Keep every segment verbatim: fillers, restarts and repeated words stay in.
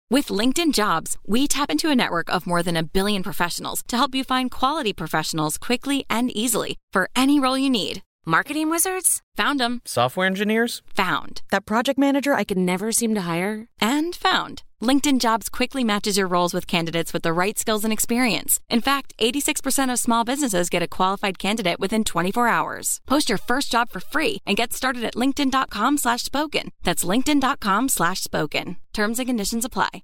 With LinkedIn Jobs, we tap into a network of more than a billion professionals to help you find quality professionals quickly and easily for any role you need. Marketing wizards? Found them. Software engineers? Found. That project manager I could never seem to hire? And found. LinkedIn Jobs quickly matches your roles with candidates with the right skills and experience. In fact, eighty-six percent of small businesses get a qualified candidate within twenty-four hours. Post your first job for free and get started at linkedin.com slash spoken. That's linkedin.com slash spoken. Terms and conditions apply.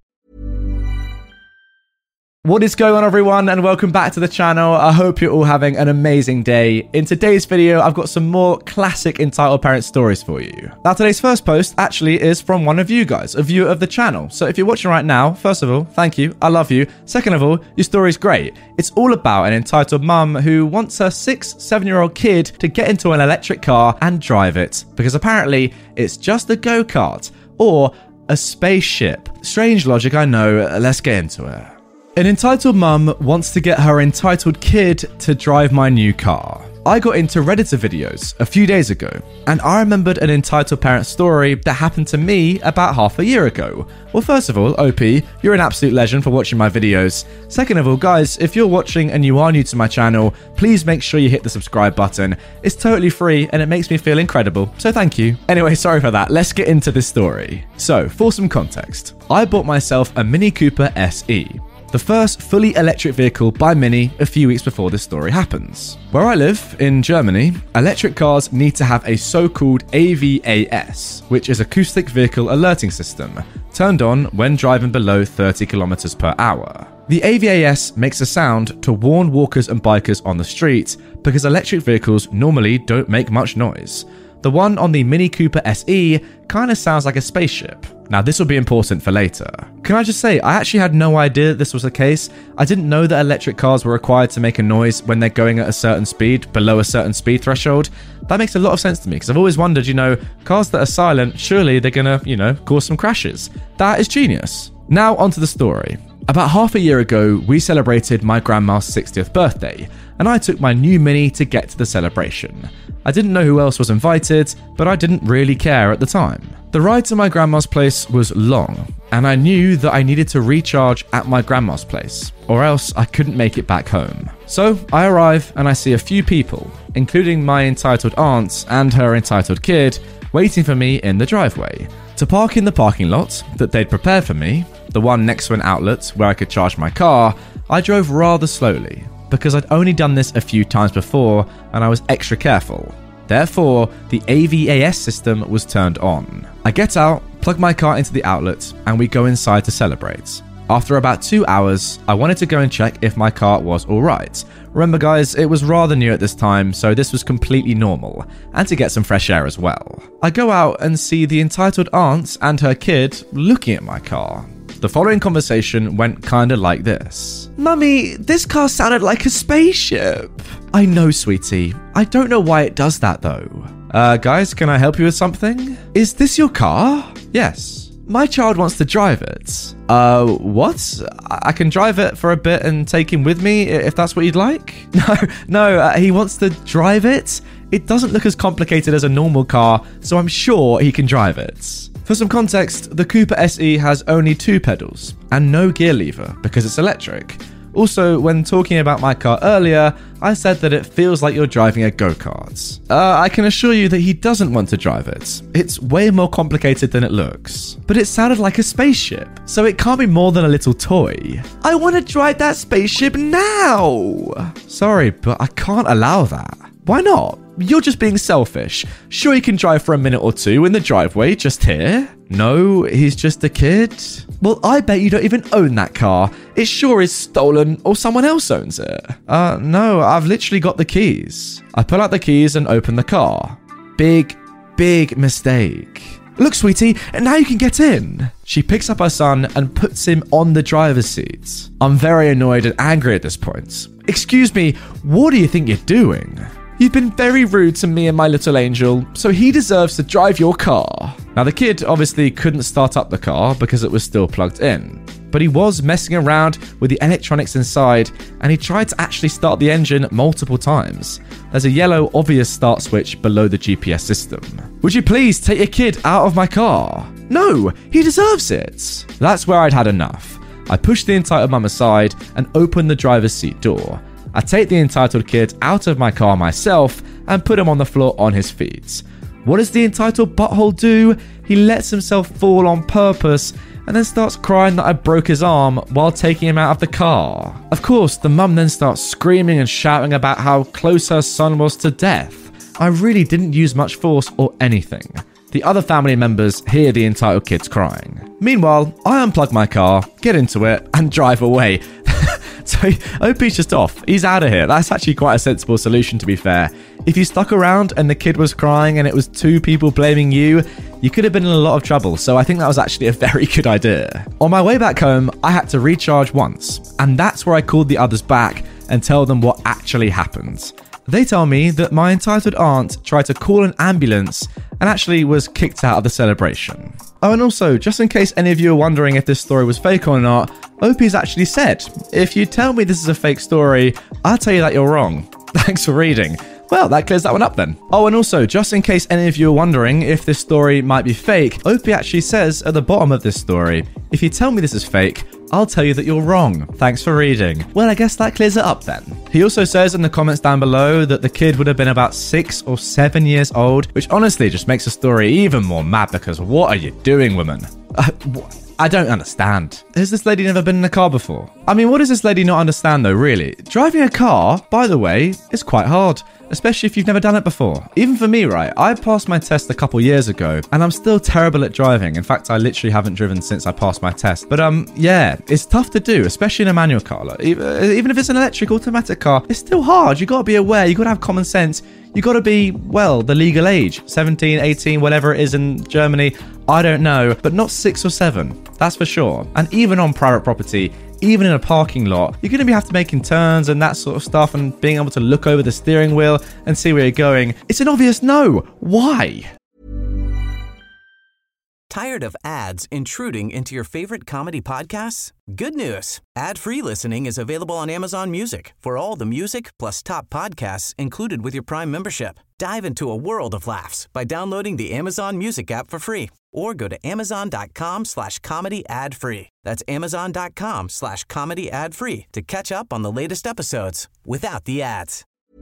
What is going on, everyone, and welcome back to the channel. I hope you're all having an amazing day. In today's video, I've got some more classic entitled parent stories for you. Now, today's first post actually is from one of you guys, a viewer of the channel. So if you're watching right now, first of all, thank you. I love you. Second of all, your story's great. It's all about an entitled mum who wants her six, seven-year-old kid to get into an electric car and drive it, because apparently it's just a go-kart or a spaceship. Strange logic, I know. Let's get into it. An entitled mum wants to get her entitled kid to drive my new car. I got into Redditor videos a few days ago, and I remembered an entitled parent story that happened to me about half a year ago. Well, first of all, O P, you're an absolute legend for watching my videos. Second of all, guys, if you're watching and you are new to my channel, please make sure you hit the subscribe button. It's totally free and it makes me feel incredible, so thank you. Anyway, sorry for that. Let's get into this story. So, for some context, I bought myself a Mini Cooper S E. The first fully electric vehicle by Mini a few weeks before this story happens. Where I live, in Germany, electric cars need to have a so-called A V A S, which is Acoustic Vehicle Alerting System, turned on when driving below thirty kilometers per hour. The A V A S makes a sound to warn walkers and bikers on the street because electric vehicles normally don't make much noise. The one on the Mini Cooper S E kind of sounds like a spaceship. Now, this will be important for later. Can I just say, I actually had no idea that this was the case. I didn't know that electric cars were required to make a noise when they're going at a certain speed, below a certain speed threshold. That makes a lot of sense to me, because I've always wondered, you know, cars that are silent, surely they're gonna, you know, cause some crashes. That is genius. Now, onto the story. About half a year ago, we celebrated my grandma's sixtieth birthday, and I took my new Mini to get to the celebration. I didn't know who else was invited, but I didn't really care at the time. The ride to my grandma's place was long, and I knew that I needed to recharge at my grandma's place, or else I couldn't make it back home. So I arrive and I see a few people, including my entitled aunt and her entitled kid, waiting for me in the driveway. To park in the parking lot that they'd prepared for me, the one next to an outlet where I could charge my car, I drove rather slowly, because I'd only done this a few times before and I was extra careful. Therefore, the A V A S system was turned on. I get out, plug my car into the outlet, and we go inside to celebrate. After about two hours, I wanted to go and check if my car was alright. Remember guys, it was rather new at this time, so this was completely normal, and to get some fresh air as well. I go out and see the entitled aunt and her kid looking at my car. The following conversation went kinda like this. Mummy, this car sounded like a spaceship. I know, sweetie. I don't know why it does that though. Uh, guys, can I help you with something? Is this your car? Yes. My child wants to drive it. Uh, what? I can drive it for a bit and take him with me if that's what you'd like? No, no, uh, he wants to drive it. It doesn't look as complicated as a normal car, so I'm sure he can drive it. For some context, the Cooper S E has only two pedals and no gear lever because it's electric. Also, when talking about my car earlier, I said that it feels like you're driving a go-kart. Uh, I can assure you that he doesn't want to drive it. It's way more complicated than it looks. But it sounded like a spaceship, so it can't be more than a little toy. I want to drive that spaceship now! Sorry, but I can't allow that. Why not? You're just being selfish. Sure, you can drive for a minute or two in the driveway just here. No, he's just a kid. Well, I bet you don't even own that car. It sure is stolen or someone else owns it. Uh, no, I've literally got the keys. I pull out the keys and open the car. Big, big mistake. Look, sweetie, and now you can get in. She picks up her son and puts him on the driver's seat. I'm very annoyed and angry at this point. Excuse me, what do you think you're doing? You've been very rude to me and my little angel, so he deserves to drive your car. Now, the kid obviously couldn't start up the car because it was still plugged in. but he was messing around with the electronics inside, and he tried to actually start the engine multiple times. There's a yellow obvious start switch below the G P S system. Would you please take your kid out of my car? No, he deserves it. That's where I'd had enough. I pushed the entitled mum aside and opened the driver's seat door. I take the entitled kid out of my car myself and put him on the floor on his feet. What does the entitled butthole do? He lets himself fall on purpose and then starts crying that I broke his arm while taking him out of the car. Of course, the mum then starts screaming and shouting about how close her son was to death. I really didn't use much force or anything. The other family members hear the entitled kids crying. Meanwhile, I unplug my car, get into it, and drive away. So O P's just off. He's out of here. That's actually quite a sensible solution, to be fair. If you stuck around and the kid was crying and it was two people blaming you, you could have been in a lot of trouble. So I think that was actually a very good idea. On my way back home, I had to recharge once, and that's where I called the others back and tell them what actually happened. They tell me that my entitled aunt tried to call an ambulance and actually was kicked out of the celebration. Oh, and also, just in case any of you are wondering if this story was fake or not, O P's actually said, if you tell me this is a fake story, I'll tell you that you're wrong. Thanks for reading. Well, that clears that one up then. Oh, and also, just in case any of you are wondering if this story might be fake, O P actually says at the bottom of this story, if you tell me this is fake, I'll tell you that you're wrong. Thanks for reading. Well, I guess that clears it up then. He also says in the comments down below that the kid would have been about six or seven years old, which honestly just makes the story even more mad because what are you doing, woman? Uh, what? I don't understand. Has this lady never been in a car before? I mean, what does this lady not understand though, really? Driving a car, by the way, is quite hard, especially if you've never done it before. Even for me, right? I passed my test a couple years ago and I'm still terrible at driving. In fact, I literally haven't driven since I passed my test. But um, yeah, it's tough to do, especially in a manual car. Like, even if it's an electric automatic car, it's still hard. You got to be aware. You got to have common sense. You got to be, well, the legal age, seventeen, eighteen, whatever it is in Germany. I don't know, but not six or seven. That's for sure. And even on private property, even in a parking lot, you're going to be have to making turns and that sort of stuff and being able to look over the steering wheel and see where you're going. It's an obvious no. Why? Tired of ads intruding into your favorite comedy podcasts? Good news. Ad-free listening is available on Amazon Music for all the music plus top podcasts included with your Prime membership. Dive into a world of laughs by downloading the Amazon Music app for free or go to amazon.com slash comedy ad free. That's amazon.com slash comedy ad free to catch up on the latest episodes without the ads.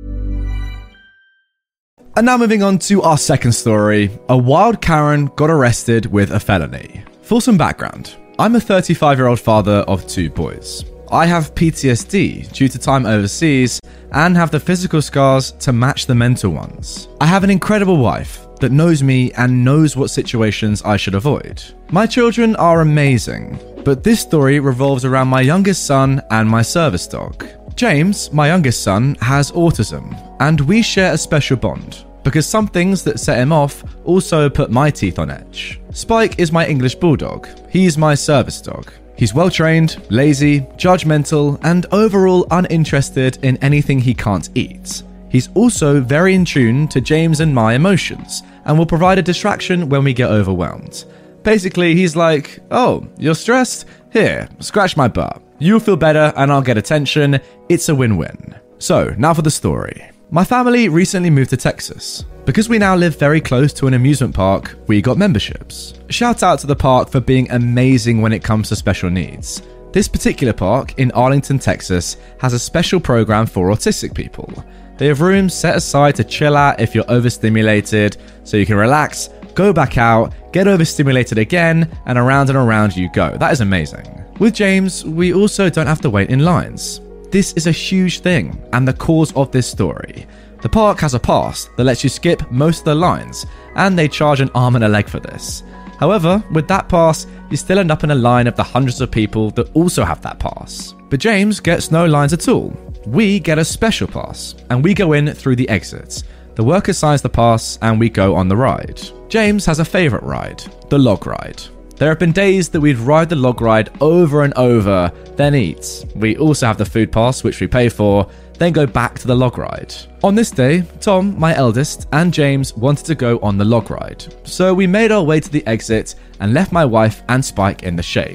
And now moving on to our second story. A wild Karen got arrested with a felony. For some background, I'm a thirty-five-year-old father of two boys. I have P T S D due to time overseas and have the physical scars to match the mental ones. I have an incredible wife that knows me and knows what situations I should avoid. My children are amazing, but this story revolves around my youngest son and my service dog. James, my youngest son, has autism, and we share a special bond, because some things that set him off also put my teeth on edge. Spike is my English bulldog. He's my service dog. He's well-trained, lazy, judgmental, and overall uninterested in anything he can't eat. He's also very in tune to James and my emotions, and will provide a distraction when we get overwhelmed. Basically, he's like, oh, you're stressed? Here, scratch my butt. You'll feel better and I'll get attention. It's a win-win. So, now for the story. My family recently moved to Texas. Because we now live very close to an amusement park, we got memberships. Shout out to the park for being amazing when it comes to special needs. This particular park in Arlington, Texas, has a special program for autistic people. They have rooms set aside to chill at if you're overstimulated, so you can relax, go back out, get overstimulated again, and around and around you go. That is amazing. With James, we also don't have to wait in lines. This is a huge thing, and the cause of this story. The park has a pass that lets you skip most of the lines, and they charge an arm and a leg for this. However, with that pass, you still end up in a line of the hundreds of people that also have that pass. But James gets no lines at all. We get a special pass, and we go in through the exits. The worker signs the pass, and we go on the ride. James has a favourite ride, the log ride. There have been days that we'd ride the log ride over and over, then eat. We also have the food pass, which we pay for, then go back to the log ride. On this day, Tom, my eldest, and James wanted to go on the log ride. So we made our way to the exit and left my wife and Spike in the shade.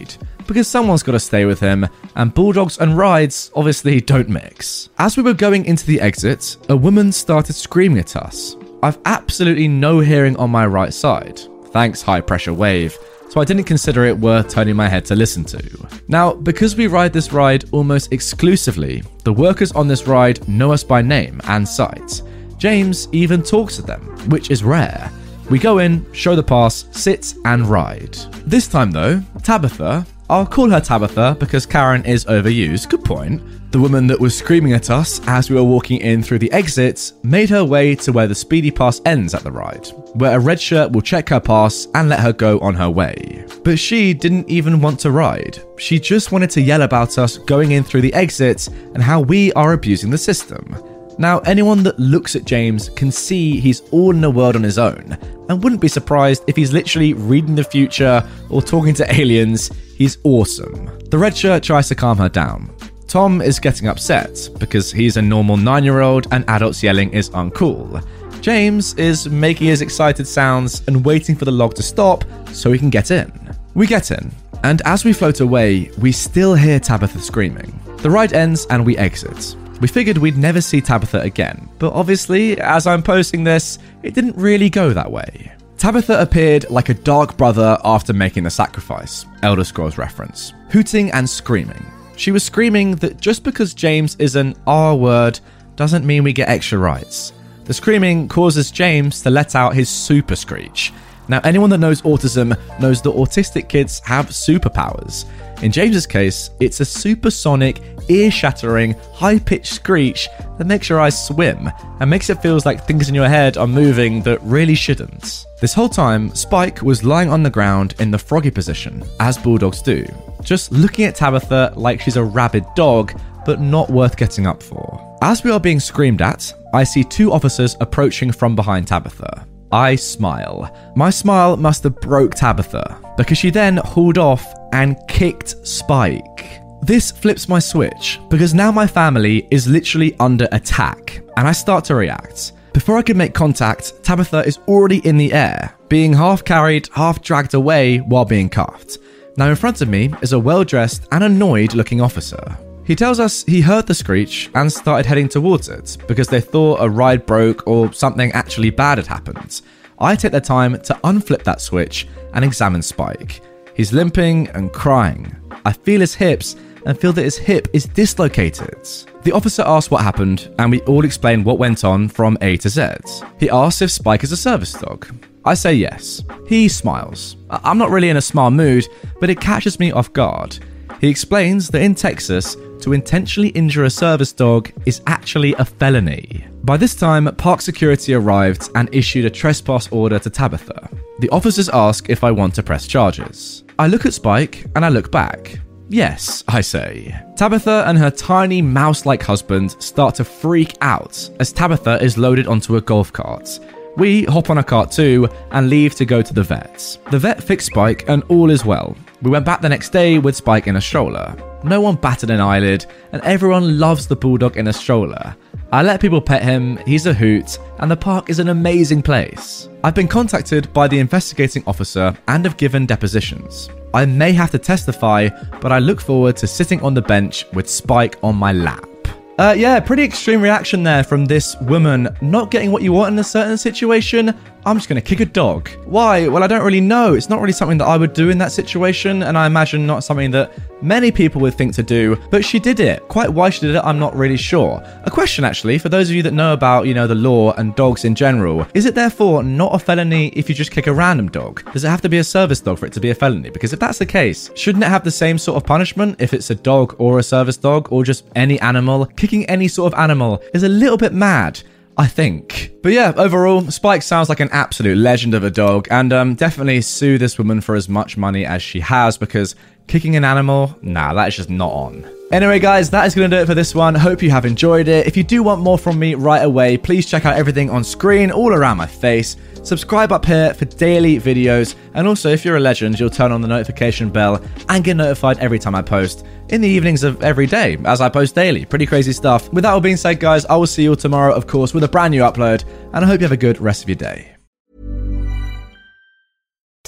because someone's got to stay with him, and bulldogs and rides obviously don't mix. As we were going into the exit, a woman started screaming at us. I've absolutely no hearing on my right side. Thanks, high pressure wave. So I didn't consider it worth turning my head to listen to. Now, because we ride this ride almost exclusively, the workers on this ride know us by name and sight. James even talks to them, which is rare. We go in, show the pass, sit and ride. This time though, Tabitha, I'll call her Tabitha because Karen is overused, good point. The woman that was screaming at us as we were walking in through the exits made her way to where the speedy pass ends at the ride, where a red shirt will check her pass and let her go on her way. But she didn't even want to ride. She just wanted to yell about us going in through the exits and how we are abusing the system. Now, anyone that looks at James can see he's all in the world on his own, and wouldn't be surprised if he's literally reading the future or talking to aliens. He's awesome. The red shirt tries to calm her down. Tom is getting upset because he's a normal nine-year-old and adults yelling is uncool. James is making his excited sounds and waiting for the log to stop so he can get in. We get in, and as we float away, we still hear Tabitha screaming. The ride ends and we exit. We figured we'd never see Tabitha again, but obviously, as I'm posting this, it didn't really go that way. Tabitha appeared like a dark brother after making the sacrifice, Elder Scrolls reference, hooting and screaming. She was screaming that just because James is an R word doesn't mean we get extra rights. The screaming causes James to let out his super screech. Now, anyone that knows autism knows that autistic kids have superpowers. In James's case, it's a supersonic, ear-shattering, high-pitched screech that makes your eyes swim and makes it feel like things in your head are moving that really shouldn't. This whole time, Spike was lying on the ground in the froggy position, as bulldogs do, just looking at Tabitha like she's a rabid dog, but not worth getting up for. As we are being screamed at, I see two officers approaching from behind Tabitha. I smile. My smile must have broke Tabitha, because she then hauled off and kicked Spike. This flips my switch, because now my family is literally under attack, and I start to react. Before I can make contact, Tabitha is already in the air, being half carried, half dragged away while being cuffed. Now in front of me is a well-dressed and annoyed-looking officer. He tells us he heard the screech and started heading towards it because they thought a ride broke or something actually bad had happened. I take the time to unflip that switch and examine Spike. He's limping and crying. I feel his hips and feel that his hip is dislocated. The officer asks what happened and we all explain what went on from A to Z. He asks if Spike is a service dog. I say yes. He smiles. I'm not really in a smile mood, but it catches me off guard. He explains that in Texas, to intentionally injure a service dog is actually a felony. By this time, park security arrived and issued a trespass order to Tabitha. The officers ask if I want to press charges. I look at Spike and I look back. Yes, I say. Tabitha and her tiny mouse-like husband start to freak out as Tabitha is loaded onto a golf cart. We hop on a cart too and leave to go to the vet. The vet fixed Spike and all is well. We went back the next day with Spike in a stroller. No one batted an eyelid, and everyone loves the bulldog in a stroller. I let people pet him, he's a hoot, and the park is an amazing place. I've been contacted by the investigating officer and have given depositions. I may have to testify, but I look forward to sitting on the bench with Spike on my lap. Uh, yeah, pretty extreme reaction there from this woman not getting what you want in a certain situation. I'm just going to kick a dog. Why? Well, I don't really know. It's not really something that I would do in that situation, and I imagine not something that many people would think to do, but she did it. Quite why she did it, I'm not really sure. A question, actually, for those of you that know about, you know, the law and dogs in general. Is it therefore not a felony if you just kick a random dog? Does it have to be a service dog for it to be a felony? Because if that's the case, shouldn't it have the same sort of punishment if it's a dog or a service dog or just any animal? Kicking any sort of animal is a little bit mad, I think. But yeah, overall, Spike sounds like an absolute legend of a dog, and um, definitely sue this woman for as much money as she has, because kicking an animal, nah, that is just not on. Anyway, guys, that is going to do it for this one. Hope you have enjoyed it. If you do want more from me right away, please check out everything on screen all around my face. Subscribe up here for daily videos, and also if you're a legend, you'll turn on the notification bell and get notified every time I post in the evenings of every day, as I post daily. Pretty crazy stuff. With that all being said, guys, I will see you all tomorrow, of course, with a brand new upload, and I hope you have a good rest of your day.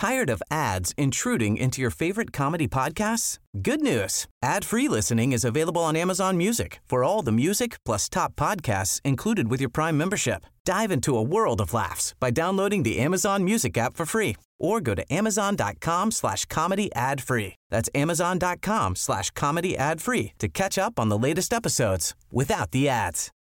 Tired of ads intruding into your favorite comedy podcasts? Good news. Ad-free listening is available on Amazon Music for all the music plus top podcasts included with your Prime membership. Dive into a world of laughs by downloading the Amazon Music app for free or go to amazon.com slash comedy ad free. That's amazon.com slash comedy ad free to catch up on the latest episodes without the ads.